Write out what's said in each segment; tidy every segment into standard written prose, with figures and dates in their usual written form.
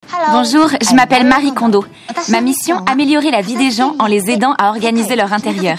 Bonjour, je m'appelle Marie Kondo. Ma mission, améliorer la vie des gens en les aidant à organiser leur intérieur.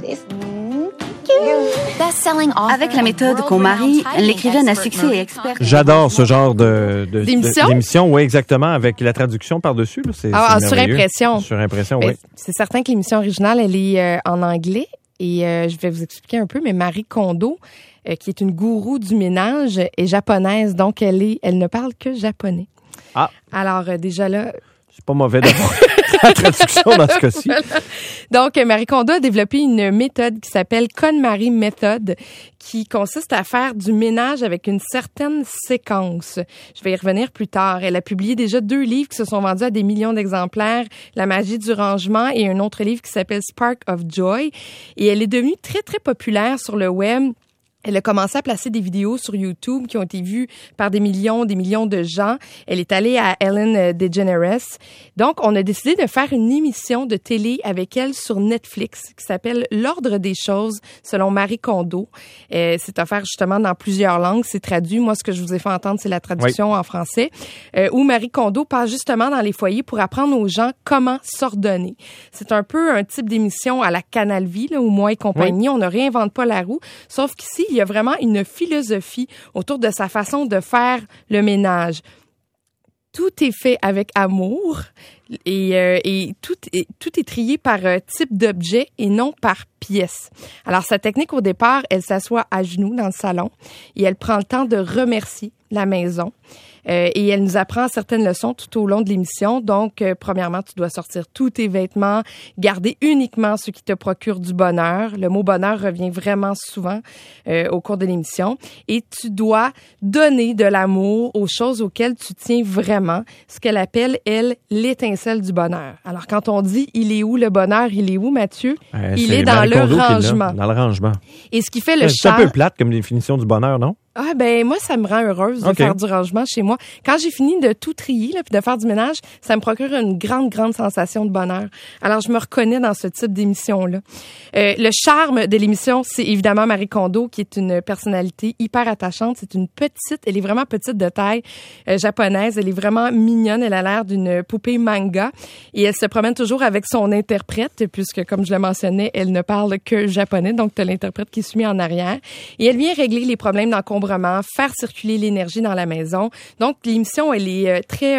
Avec la méthode KonMari, l'écrivaine à succès et experte. J'adore ce genre d'émission. Oui, exactement, avec la traduction par-dessus. Là, c'est surimpression. Surimpression, oui. C'est certain que l'émission originale, elle est en anglais. Et je vais vous expliquer un peu, mais Marie Kondo, qui est une gourou du ménage, est japonaise. Donc, elle ne parle que japonais. Ah. Alors, déjà là... C'est pas mauvais d'avoir la traduction dans ce cas-ci. Voilà. Donc, Marie Kondo a développé une méthode qui s'appelle KonMari Method, qui consiste à faire du ménage avec une certaine séquence. Je vais y revenir plus tard. Elle a publié déjà 2 livres qui se sont vendus à des millions d'exemplaires, La magie du rangement et un autre livre qui s'appelle Spark of Joy. Et elle est devenue très, très populaire sur le web. Elle a commencé à placer des vidéos sur YouTube qui ont été vues par des millions de gens. Elle est allée à Ellen DeGeneres. Donc, on a décidé de faire une émission de télé avec elle sur Netflix qui s'appelle L'ordre des choses selon Marie Kondo. C'est offert justement dans plusieurs langues. C'est traduit. Moi, ce que je vous ai fait entendre, c'est la traduction en français. Où Marie Kondo passe justement dans les foyers pour apprendre aux gens comment s'ordonner. C'est un peu un type d'émission à la Canal Vie, là, ou Moi et compagnie. On ne réinvente pas la roue. Sauf qu'ici, il y a vraiment une philosophie autour de sa façon de faire le ménage. Tout est fait avec amour et tout est trié par type d'objet et non par pièce. Alors, sa technique au départ, elle s'assoit à genoux dans le salon et elle prend le temps de remercier la maison. Et elle nous apprend certaines leçons tout au long de l'émission. Donc, premièrement, tu dois sortir tous tes vêtements, garder uniquement ceux qui te procurent du bonheur. Le mot bonheur revient vraiment souvent au cours de l'émission. Et tu dois donner de l'amour aux choses auxquelles tu tiens vraiment, ce qu'elle appelle, elle, l'étincelle du bonheur. Alors, quand on dit « il est où le bonheur », il est où, Mathieu? Il est dans le rangement. Dans le rangement. Et ce qui fait le C'est un peu plate comme définition du bonheur, non? Ah, ben, moi, ça me rend heureuse de faire du rangement chez moi. Quand j'ai fini de tout trier, là, puis de faire du ménage, ça me procure une grande sensation de bonheur. Alors, je me reconnais dans ce type d'émission-là. Le charme de l'émission, c'est évidemment Marie Kondo, qui est une personnalité hyper attachante. C'est une petite, elle est vraiment petite de taille, japonaise. Elle est vraiment mignonne. Elle a l'air d'une poupée manga. Et elle se promène toujours avec son interprète, puisque, comme je le mentionnais, elle ne parle que japonais. Donc, tu as l'interprète qui suit en arrière. Et elle vient régler les problèmes d'encombrement, faire circuler l'énergie dans la maison. Donc, l'émission, elle est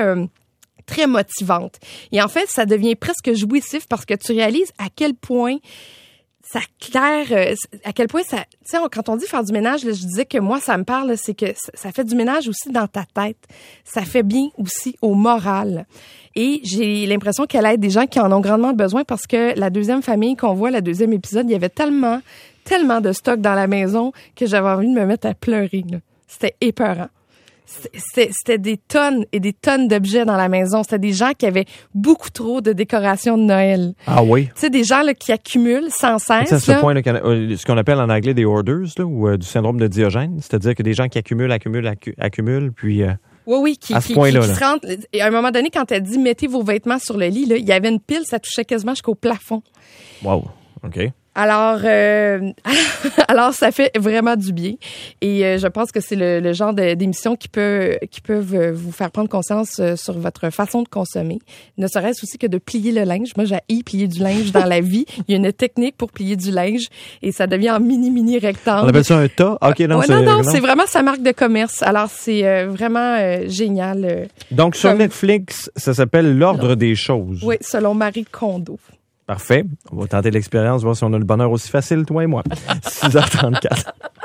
très motivante. Et en fait, ça devient presque jouissif parce que tu réalises à quel point ça claire, à quel point ça... Tu sais, quand on dit faire du ménage, là, je disais que moi, ça me parle, c'est que ça fait du ménage aussi dans ta tête. Ça fait bien aussi au moral. Et j'ai l'impression qu'elle aide des gens qui en ont grandement besoin parce que la deuxième famille qu'on voit, le 2e épisode, il y avait tellement de stock dans la maison que j'avais envie de me mettre à pleurer, là. C'était épeurant. C'était des tonnes et des tonnes d'objets dans la maison. C'était des gens qui avaient beaucoup trop de décorations de Noël. Ah oui? Tu sais, des gens là, qui accumulent sans cesse. C'est à ce point, là, ce qu'on appelle en anglais des hoarders, là, ou du syndrome de Diogène. C'est-à-dire que des gens qui accumulent, puis... Oui, qui se rendent... Et à un moment donné, quand elle dit « mettez vos vêtements sur le lit », là, il y avait une pile, ça touchait quasiment jusqu'au plafond. Wow, OK. Alors, ça fait vraiment du bien. Et je pense que c'est le genre d'émission qui peuvent vous faire prendre conscience sur votre façon de consommer. Ne serait-ce aussi que de plier le linge. Moi, j'ai plier du linge dans la vie. Il y a une technique pour plier du linge et ça devient en mini rectangle. On appelle ça un tas? OK, non, non, c'est vraiment sa marque de commerce. Alors, c'est vraiment génial. Donc, sur Netflix, ça s'appelle L'ordre des choses. Oui, selon Marie Kondo. Parfait. On va tenter l'expérience, voir si on a le bonheur aussi facile, toi et moi. 6h34.